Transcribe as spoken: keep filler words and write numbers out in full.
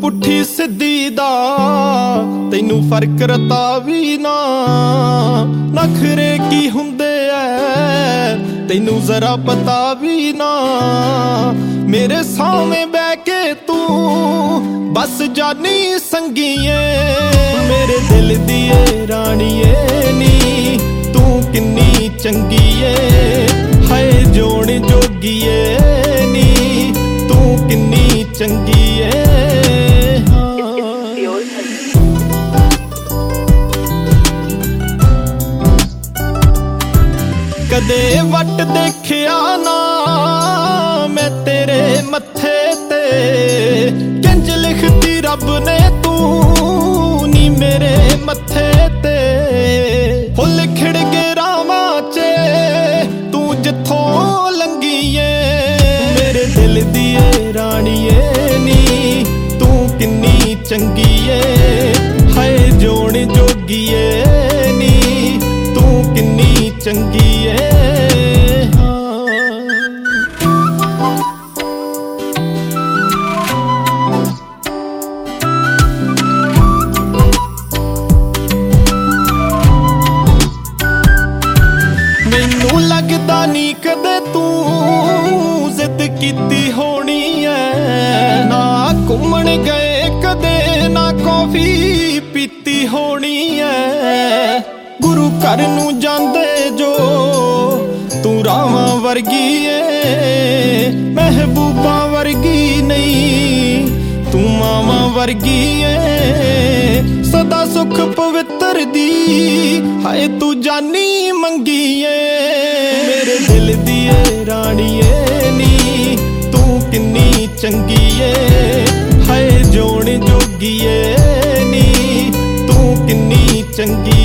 ਪੁੱਠੀ ਸਿੱਧੀ ਦਾ ਤੈਨੂੰ ਫਰਕ ਰਤਾ ਵੀ ਨਾ। ਨਖਰੇ ਕੀ ਹੁੰਦੇ ਐ ਤੈਨੂੰ ਜ਼ਰਾ ਪਤਾ ਵੀ ਨਾ। ਮੇਰੇ ਸਾਹਮਣੇ ਬਹਿ ਕੇ ਤੂੰ ਬਸ ਜਾਨੀ ਸੰਗੀਏ। ਮੇਰੇ ਦਿਲ ਦੀ ਏ ਰਾਣੀਏ ਨੀ ਤੂੰ ਕਿੰਨੀ ਚੰਗੀ ਏ। ਹਾਏ ਜੋਣ ਜੋਗੀਏ ਨੀ ਤੂੰ ਕਿੰਨੀ ਚੰਗੀ ਏ। ਕਦੇ ਵੱਟ ਦੇਖਿਆ ਨਾ ਮੈਂ ਤੇਰੇ ਮੱਥੇ ਤੇ। ਕਿੰਜ ਲਿਖਤੀ ਰੱਬ ਨੇ ਤੂੰ ਨੀ ਮੇਰੇ ਮੱਥੇ ਤੇ। ਫੁੱਲ ਖਿੜ ਗਏ ਰਾਵਾਂ ਚ ਤੂੰ ਜਿੱਥੋਂ ਲੰਘੀ ਏ। ਮੇਰੇ ਦਿਲ ਦੀ ਏ ਰਾਣੀਏ ਨੀ ਤੂੰ ਕਿੰਨੀ ਚੰਗੀ ਏ। ਹਾਏ ਜੋਣ ਜੋਗੀਏ ਨੀ ਤੂੰ ਕਿੰਨੀ ਚੰਗੀ ਏ। ਮੈਨੂੰ ਲੱਗਦਾ ਨੀ ਕਦੇ ਤੂੰ ਜ਼ਿੱਦ ਕੀਤੀ ਹੋਣੀ ਐ। ਨਾ ਘੁੰਮਣ ਗਏ ਕਦੇ ਨਾ ਕੌਫੀ ਪੀਤੀ ਹੋਣੀ ਐ। ਗੁਰੂ ਘਰ ਨੂੰ ਜਾਂਦੇ ਜੋ ਤੂੰ ਰਾਵਾਂ ਵਰਗੀ ਏ। ਮਹਿਬੂਬਾਂ ਵਰਗੀ ਨਹੀਂ ਤੂੰ ਮਾਵਾਂ ਵਰਗੀ ਏ। ਸਦਾ ਸੁਖ ਪਵਿੱਤਰ ਦੀ ਹਾਏ ਤੂੰ ਜਾਨੀ ਮੰਗੀ ਏ। ਮੇਰੇ ਦਿਲ ਦੀ ਏ ਰਾਣੀਏ ਨੀ ਤੂੰ ਕਿੰਨੀ ਚੰਗੀ ਏ। ਹਾਏ ਜੋਣ ਜੋਗੀਏ ਨੀ ਤੂੰ ਕਿੰਨੀ ਚੰਗੀ